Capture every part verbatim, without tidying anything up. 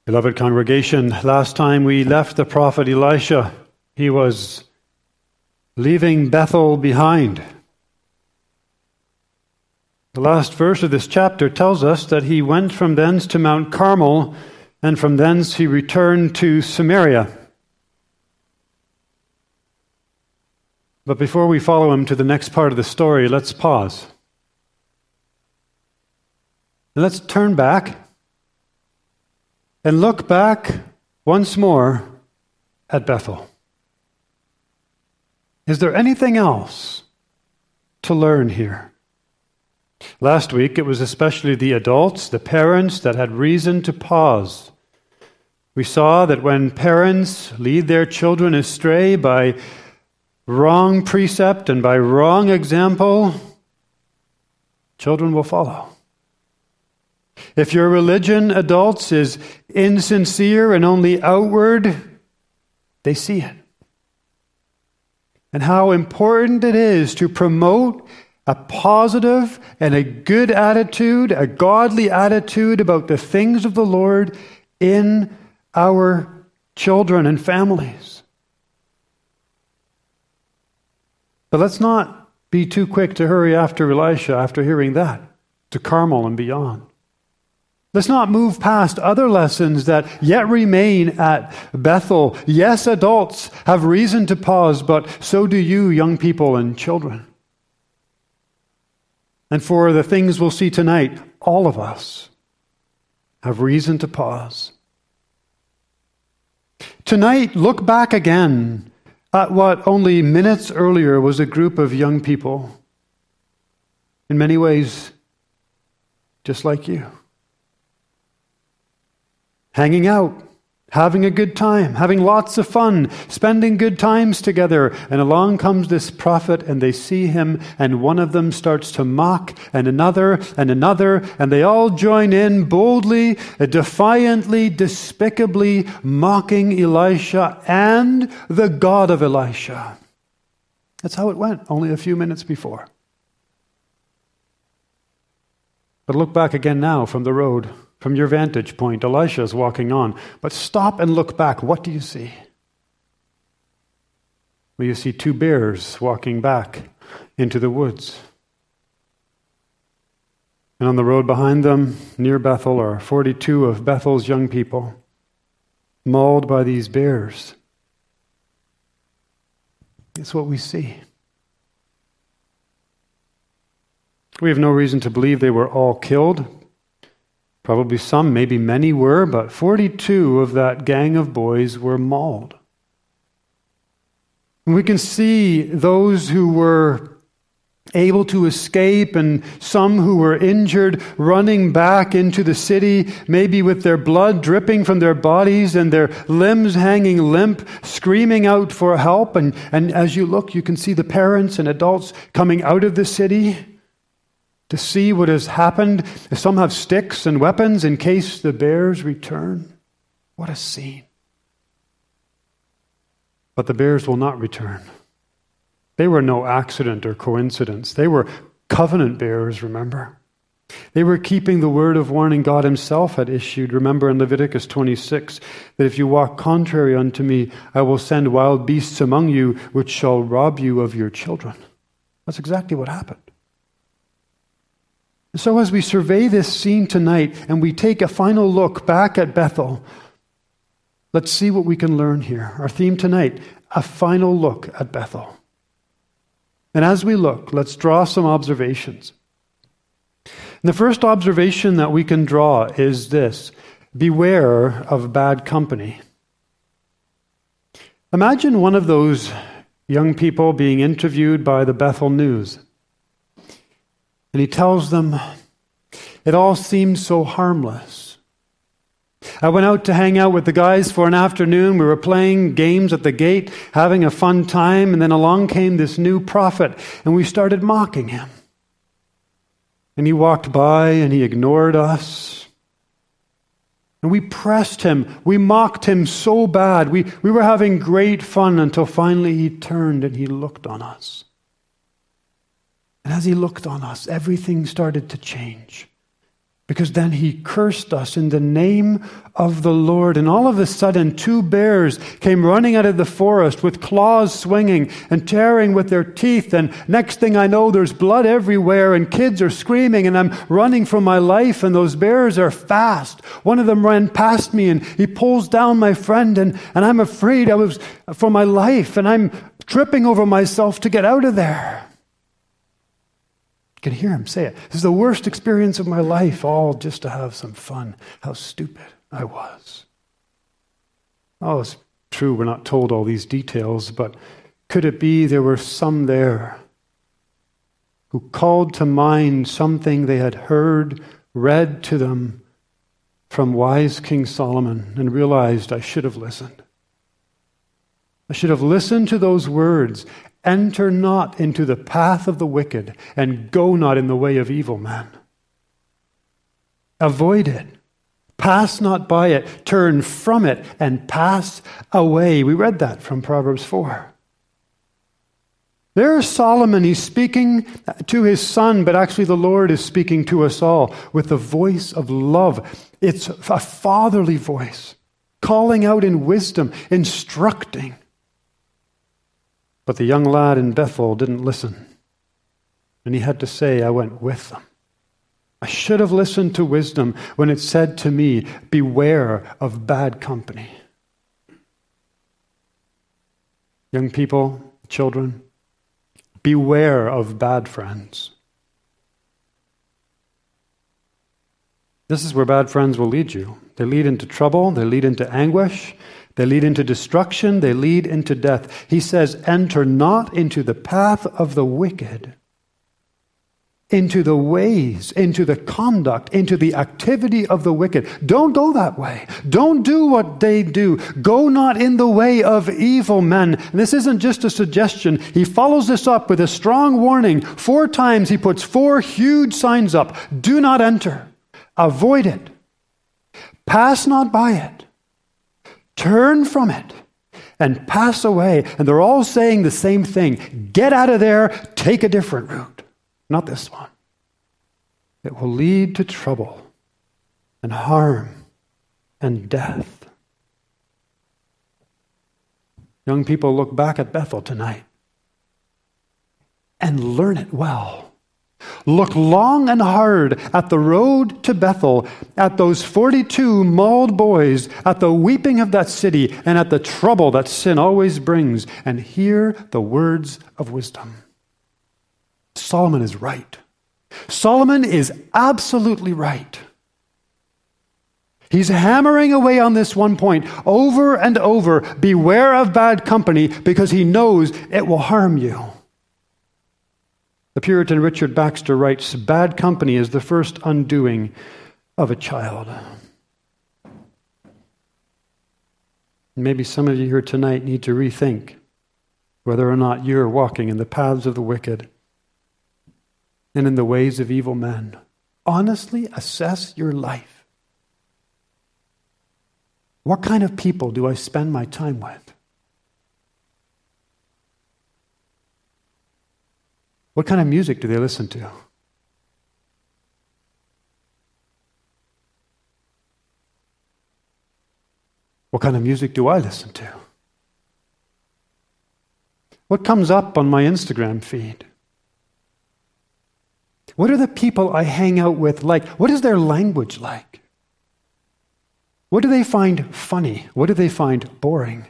Beloved congregation, last time we left the prophet Elisha, he was leaving Bethel behind. The last verse of this chapter tells us that he went from thence to Mount Carmel, and from thence he returned to Samaria. But before we follow him to the next part of the story, let's pause. And let's turn back and look back once more at Bethel. Is there anything else to learn here? Last week, it was especially the adults, the parents, that had reason to pause. We saw that when parents lead their children astray by wrong precept and by wrong example, children will follow. If your religion, adults, is insincere and only outward, they see it. And how important it is to promote a positive and a good attitude, a godly attitude about the things of the Lord in our children and families. But let's not be too quick to hurry after Elisha after hearing that, to Carmel and beyond. Let's not move past other lessons that yet remain at Bethel. Yes, adults have reason to pause, but so do you, young people and children. And for the things we'll see tonight, all of us have reason to pause. Tonight, look back again at what only minutes earlier was a group of young people, in many ways just like you. Hanging out, having a good time, having lots of fun, spending good times together. And along comes this prophet, and they see him, and one of them starts to mock, and another, and another, and they all join in boldly, defiantly, despicably mocking Elisha and the God of Elisha. That's how it went only a few minutes before. But look back again now from the road. From your vantage point, Elisha is walking on. But stop and look back. What do you see? Well, you see two bears walking back into the woods. And on the road behind them, near Bethel, are forty-two of Bethel's young people, mauled by these bears. It's what we see. We have no reason to believe they were all killed. Probably some, maybe many were, but forty-two of that gang of boys were mauled. And we can see those who were able to escape and some who were injured running back into the city, maybe with their blood dripping from their bodies and their limbs hanging limp, screaming out for help. And, and as you look, you can see the parents and adults coming out of the city to see what has happened. Some have sticks and weapons in case the bears return. What a scene. But the bears will not return. They were no accident or coincidence. They were covenant bearers, remember? They were keeping the word of warning God himself had issued. Remember in Leviticus twenty-six, that if you walk contrary unto me, I will send wild beasts among you, which shall rob you of your children. That's exactly what happened. So as we survey this scene tonight and we take a final look back at Bethel, let's see what we can learn here. Our theme tonight, a final look at Bethel. And as we look, let's draw some observations. And the first observation that we can draw is this: beware of bad company. Imagine one of those young people being interviewed by the Bethel News. And he tells them, it all seems so harmless. I went out to hang out with the guys for an afternoon. We were playing games at the gate, having a fun time, and then along came this new prophet, and we started mocking him. And he walked by, and he ignored us. And we pressed him. We mocked him so bad. We, we were having great fun until finally he turned and he looked on us. And as he looked on us, everything started to change. Because then he cursed us in the name of the Lord. And all of a sudden, two bears came running out of the forest with claws swinging and tearing with their teeth. And next thing I know, there's blood everywhere and kids are screaming and I'm running for my life and those bears are fast. One of them ran past me and he pulls down my friend and, and I'm afraid I was for my life and I'm tripping over myself to get out of there. I can hear him say it. This is the worst experience of my life, all just to have some fun. How stupid I was. Oh, it's true, we're not told all these details, but could it be there were some there who called to mind something they had heard, read to them from wise King Solomon, and realized, I should have listened. I should have listened to those words. Enter not into the path of the wicked, and go not in the way of evil men. Avoid it. Pass not by it. Turn from it and pass away. We read that from Proverbs four. There's Solomon. He's speaking to his son, but actually the Lord is speaking to us all with the voice of love. It's a fatherly voice, calling out in wisdom, instructing. But the young lad in Bethel didn't listen. And he had to say, I went with them. I should have listened to wisdom when it said to me, beware of bad company. Young people, children, beware of bad friends. This is where bad friends will lead you. They lead into trouble, they lead into anguish, they lead into destruction, they lead into death. He says, enter not into the path of the wicked, into the ways, into the conduct, into the activity of the wicked. Don't go that way. Don't do what they do. Go not in the way of evil men. And this isn't just a suggestion. He follows this up with a strong warning. Four times he puts four huge signs up. Do not enter. Avoid it. Pass not by it. Turn from it and pass away. And they're all saying the same thing. Get out of there. Take a different route. Not this one. It will lead to trouble and harm and death. Young people, look back at Bethel tonight and learn it well. Look long and hard at the road to Bethel, at those forty-two mauled boys, at the weeping of that city, and at the trouble that sin always brings, and hear the words of wisdom. Solomon is right. Solomon is absolutely right. He's hammering away on this one point over and over. Beware of bad company, because he knows it will harm you. The Puritan Richard Baxter writes, bad company is the first undoing of a child. Maybe some of you here tonight need to rethink whether or not you're walking in the paths of the wicked and in the ways of evil men. Honestly assess your life. What kind of people do I spend my time with? What kind of music do they listen to? What kind of music do I listen to? What comes up on my Instagram feed? What are the people I hang out with like? What is their language like? What do they find funny? What do they find boring?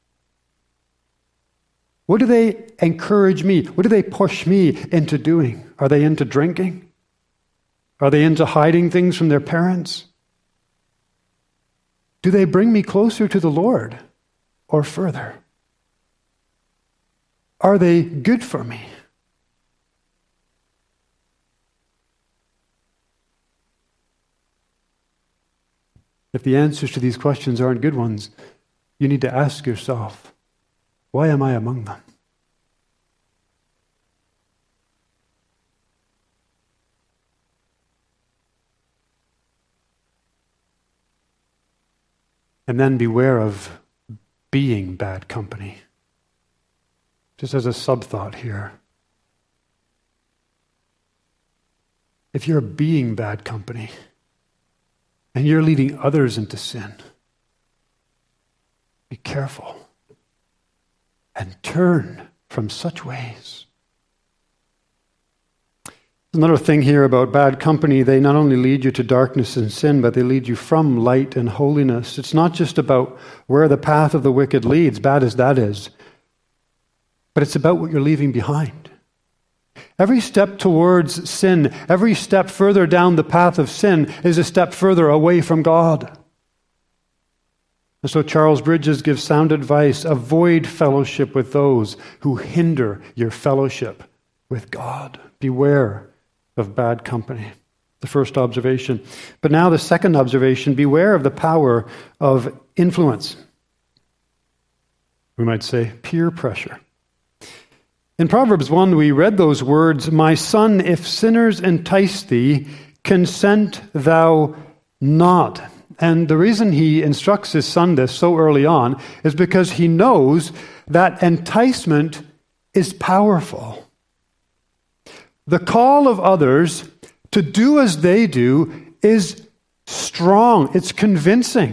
What do they encourage me? What do they push me into doing? Are they into drinking? Are they into hiding things from their parents? Do they bring me closer to the Lord or further? Are they good for me? If the answers to these questions aren't good ones, you need to ask yourself, why am I among them? And then beware of being bad company. Just as a sub-thought here. If you're being bad company, and you're leading others into sin. Be careful and turn from such ways. Another thing here about bad company, they not only lead you to darkness and sin, but they lead you from light and holiness. It's not just about where the path of the wicked leads, bad as that is, but it's about what you're leaving behind. Every step towards sin, every step further down the path of sin is a step further away from God. And so Charles Bridges gives sound advice: avoid fellowship with those who hinder your fellowship with God. Beware of bad company. The first observation. But now the second observation: beware of the power of influence. We might say peer pressure. In Proverbs one, we read those words, "My son, if sinners entice thee, consent thou not." And the reason he instructs his son this so early on is because he knows that enticement is powerful. The call of others to do as they do is strong. It's convincing.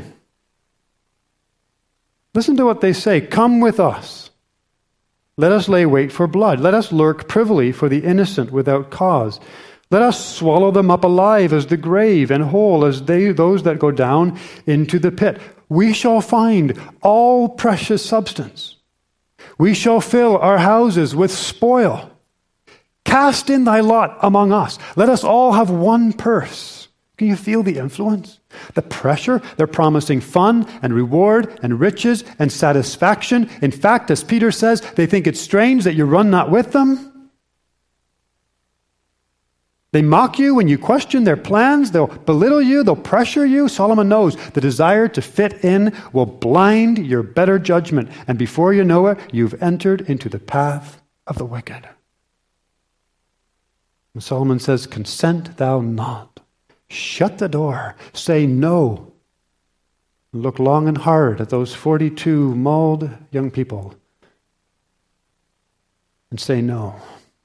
Listen to what they say. "Come with us. Let us lay wait for blood. Let us lurk privily for the innocent without cause. Let us swallow them up alive as the grave, and whole as they those that go down into the pit. We shall find all precious substance. We shall fill our houses with spoil. Cast in thy lot among us. Let us all have one purse." Can you feel the influence? The pressure? They're promising fun and reward and riches and satisfaction. In fact, as Peter says, they think it's strange that you run not with them. They mock you when you question their plans. They'll belittle you. They'll pressure you. Solomon knows the desire to fit in will blind your better judgment. And before you know it, you've entered into the path of the wicked. And Solomon says, "Consent thou not." Shut the door. Say no. Look long and hard at those forty-two mauled young people and say no.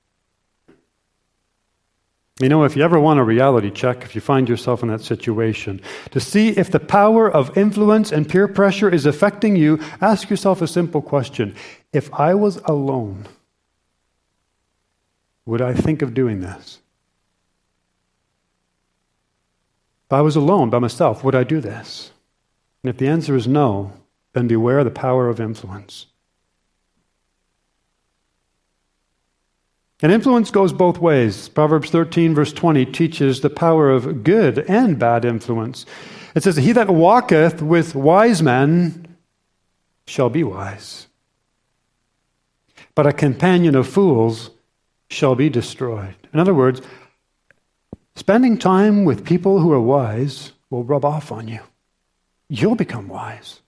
You know, if you ever want a reality check, if you find yourself in that situation, to see if the power of influence and peer pressure is affecting you, ask yourself a simple question. If I was alone, would I think of doing this? If I was alone by myself, would I do this? And if the answer is no, then beware the power of influence. And influence goes both ways. Proverbs thirteen, verse twenty, teaches the power of good and bad influence. It says, "He that walketh with wise men shall be wise, but a companion of fools shall be destroyed." In other words, spending time with people who are wise will rub off on you. You'll become wise.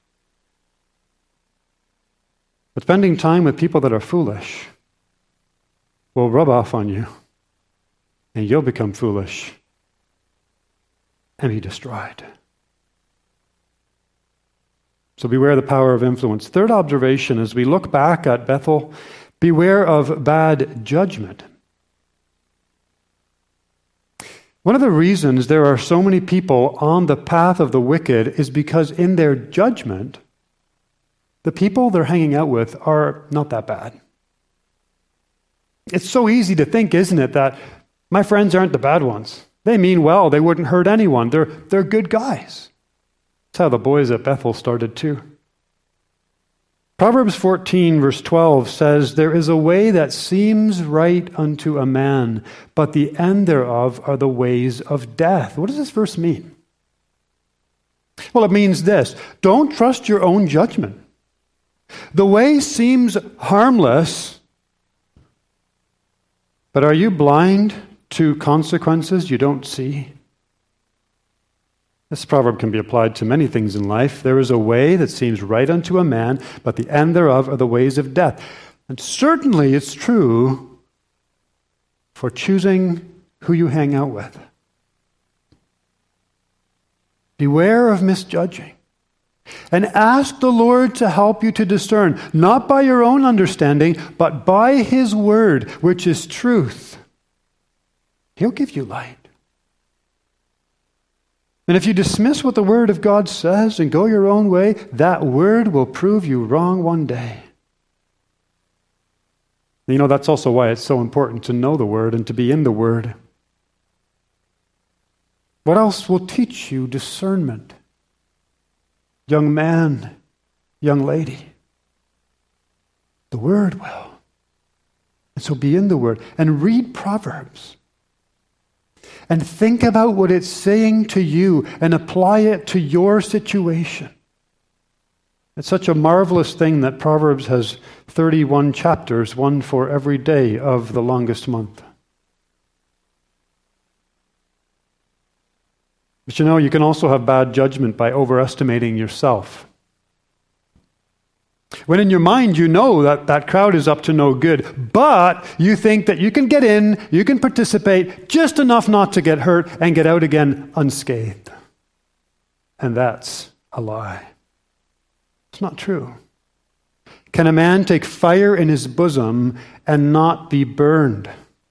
But spending time with people that are foolish will rub off on you, and you'll become foolish and be destroyed. So beware the power of influence. Third observation, as we look back at Bethel, beware of bad judgment. One of the reasons there are so many people on the path of the wicked is because in their judgment, the people they're hanging out with are not that bad. It's so easy to think, isn't it, that my friends aren't the bad ones. They mean well. They wouldn't hurt anyone. They're, they're good guys. That's how the boys at Bethel started too. Proverbs fourteen, verse twelve says, "There is a way that seems right unto a man, but the end thereof are the ways of death." What does this verse mean? Well, it means this. Don't trust your own judgment. The way seems harmless, but are you blind to consequences you don't see? This proverb can be applied to many things in life. There is a way that seems right unto a man, but the end thereof are the ways of death. And certainly it's true for choosing who you hang out with. Beware of misjudging. And ask the Lord to help you to discern, not by your own understanding, but by His word, which is truth. He'll give you light. And if you dismiss what the Word of God says and go your own way, that Word will prove you wrong one day. You know, that's also why it's so important to know the Word and to be in the Word. What else will teach you discernment? Young man, young lady. The Word will. And so be in the Word and read Proverbs. And think about what it's saying to you and apply it to your situation. It's such a marvelous thing that Proverbs has thirty-one chapters, one for every day of the longest month. But you know, you can also have bad judgment by overestimating yourself. When in your mind you know that that crowd is up to no good, but you think that you can get in, you can participate just enough not to get hurt and get out again unscathed. And that's a lie. It's not true. Can a man take fire in his bosom and not be burned?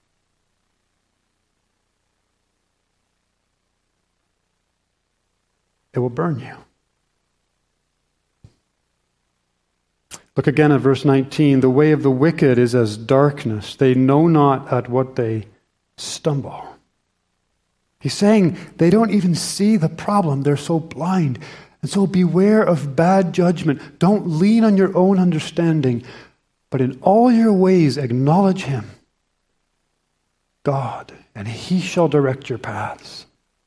It will burn you. Look again at verse nineteen. The way of the wicked is as darkness. They know not at what they stumble. He's saying they don't even see the problem. They're so blind. And so beware of bad judgment. Don't lean on your own understanding, but in all your ways acknowledge Him, God, and He shall direct your paths.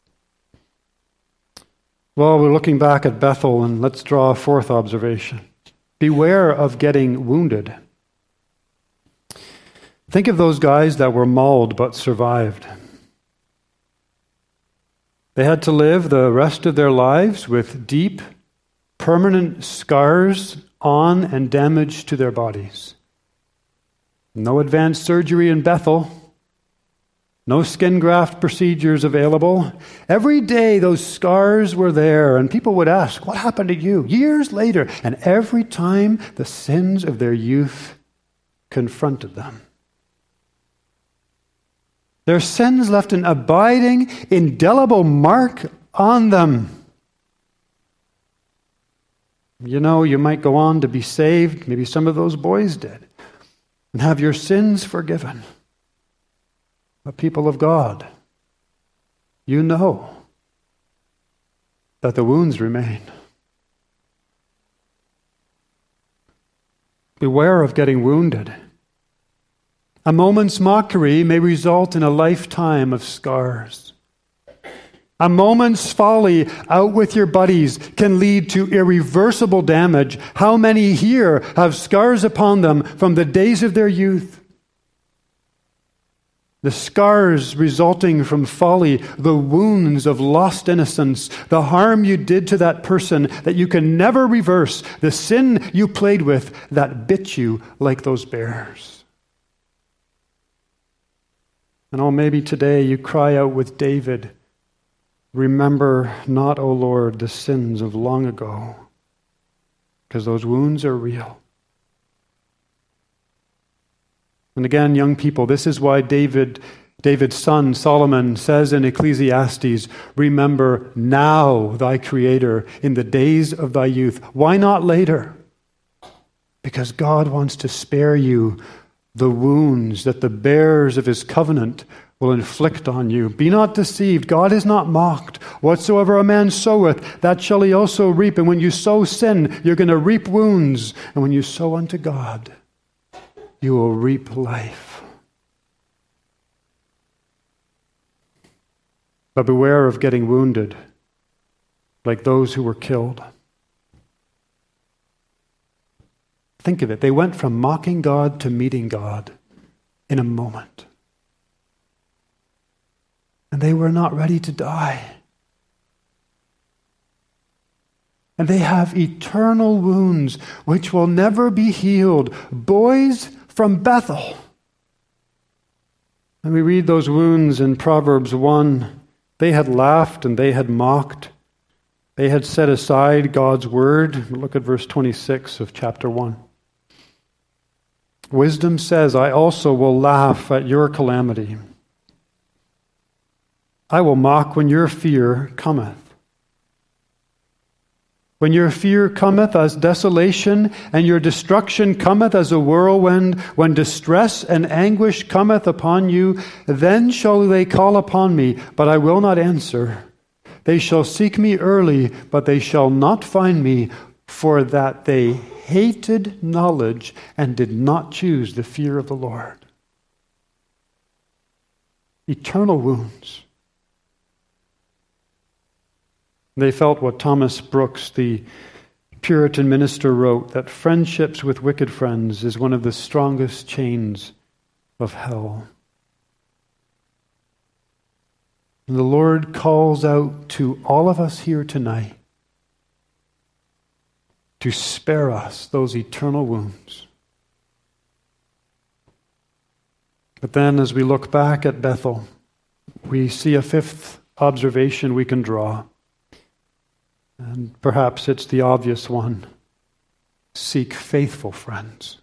Well, we're looking back at Bethel, and let's draw a fourth observation. Beware of getting wounded. Think of those guys that were mauled but survived. They had to live the rest of their lives with deep, permanent scars on and damage to their bodies. No advanced surgery in Bethel. No skin graft procedures available. Every day those scars were there, and people would ask, what happened to you? Years later, and every time the sins of their youth confronted them. Their sins left an abiding, indelible mark on them. You know, you might go on to be saved, maybe some of those boys did, and have your sins forgiven. But people of God, you know that the wounds remain. Beware of getting wounded. A moment's mockery may result in a lifetime of scars. A moment's folly out with your buddies can lead to irreversible damage. How many here have scars upon them from the days of their youth? The scars resulting from folly, the wounds of lost innocence, the harm you did to that person that you can never reverse, the sin you played with that bit you like those bears. And oh, maybe today you cry out with David, remember not, O Lord, the sins of long ago, because those wounds are real. And again, young people, this is why David, David's son Solomon says in Ecclesiastes, remember now thy Creator in the days of thy youth. Why not later? Because God wants to spare you the wounds that the bears of His covenant will inflict on you. Be not deceived. God is not mocked. Whatsoever a man soweth, that shall he also reap. And when you sow sin, you're going to reap wounds. And when you sow unto God, you will reap life. But beware of getting wounded like those who were killed. Think of it. They went from mocking God to meeting God in a moment. And they were not ready to die. And they have eternal wounds which will never be healed. Boys from Bethel. And we read those wounds in Proverbs one. They had laughed and they had mocked. They had set aside God's word. Look at verse twenty-six of chapter one. Wisdom says, I also will laugh at your calamity. I will mock when your fear cometh. When your fear cometh as desolation, and your destruction cometh as a whirlwind, when distress and anguish cometh upon you, then shall they call upon me, but I will not answer. They shall seek me early, but they shall not find me, for that they hated knowledge and did not choose the fear of the Lord. Eternal wounds. They felt what Thomas Brooks, the Puritan minister, wrote, that friendships with wicked friends is one of the strongest chains of hell. And the Lord calls out to all of us here tonight to spare us those eternal wounds. But then as we look back at Bethel, we see a fifth observation we can draw. And perhaps it's the obvious one. Seek faithful friends.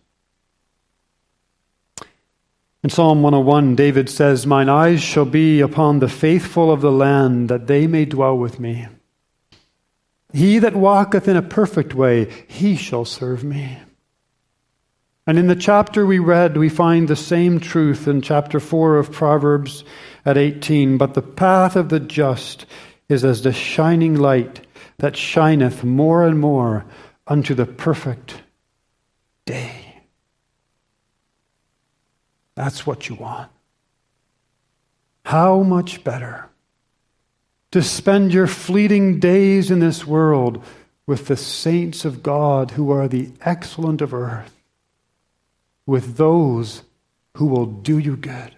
In Psalm one oh one, David says, "Mine eyes shall be upon the faithful of the land, that they may dwell with me. He that walketh in a perfect way, he shall serve me." And in the chapter we read, we find the same truth in chapter four of Proverbs at eighteen. "But the path of the just is as the shining light that shineth more and more unto the perfect day." That's what you want. How much better to spend your fleeting days in this world with the saints of God who are the excellent of earth, with those who will do you good,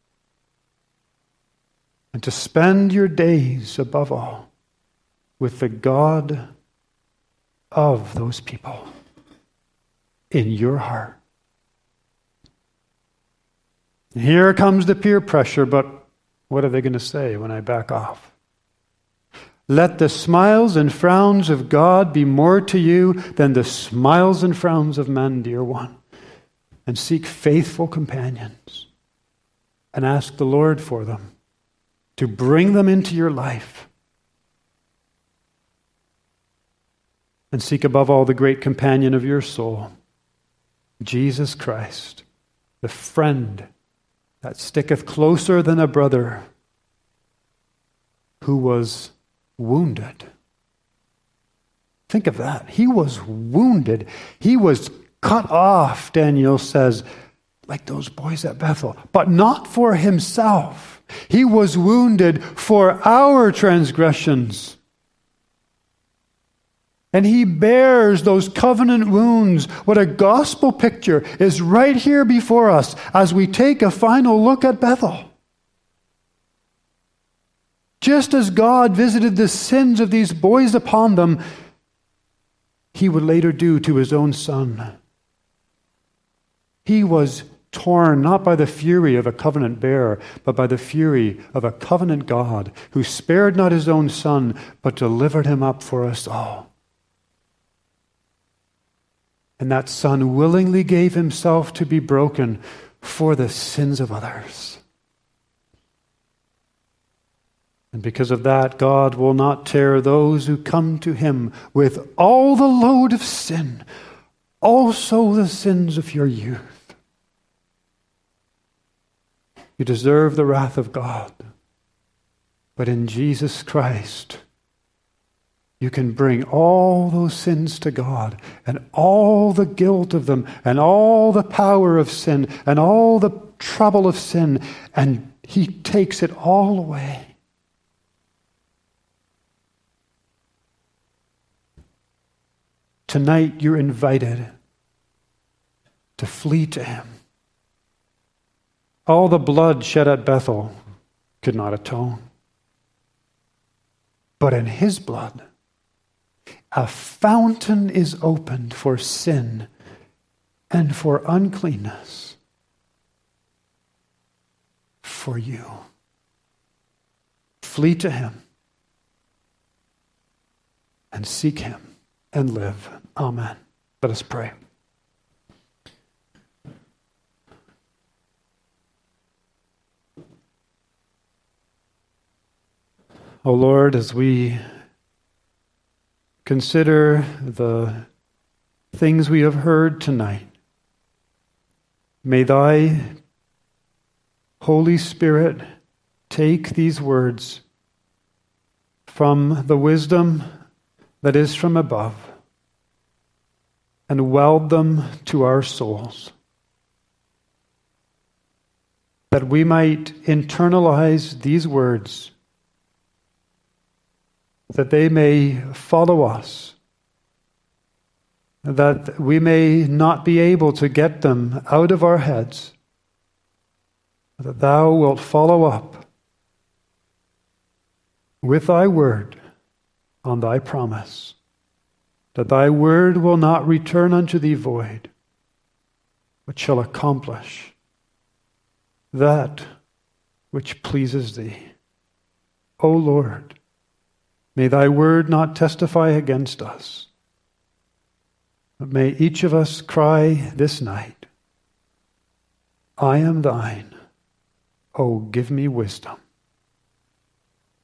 and to spend your days, above all, with the God of those people in your heart. Here comes the peer pressure, but what are they going to say when I back off? Let the smiles and frowns of God be more to you than the smiles and frowns of men, dear one. And seek faithful companions and ask the Lord for them, to bring them into your life. And seek above all the great companion of your soul, Jesus Christ, the friend that sticketh closer than a brother, who was wounded. Think of that. He was wounded. He was cut off, Daniel says, like those boys at Bethel, but not for himself. He was wounded for our transgressions. And he bears those covenant wounds. What a gospel picture is right here before us as we take a final look at Bethel. Just as God visited the sins of these boys upon them, he would later do to his own son. He was torn not by the fury of a covenant bearer, but by the fury of a covenant God who spared not his own son, but delivered him up for us all. And that son willingly gave himself to be broken for the sins of others. And because of that, God will not tear those who come to him with all the load of sin, also the sins of your youth. You deserve the wrath of God, but in Jesus Christ, you can bring all those sins to God, and all the guilt of them, and all the power of sin, and all the trouble of sin, and he takes it all away. Tonight you're invited to flee to him. All the blood shed at Bethel could not atone. But in his blood, a fountain is opened for sin and for uncleanness for you. Flee to him and seek him and live. Amen. Let us pray. O Lord, as we consider the things we have heard tonight, may thy Holy Spirit take these words from the wisdom that is from above and weld them to our souls, that we might internalize these words, that they may follow us, that we may not be able to get them out of our heads, that thou wilt follow up with thy word on thy promise, that thy word will not return unto thee void, but shall accomplish that which pleases thee. O Lord, may thy word not testify against us, but may each of us cry this night, I am thine, O give me wisdom.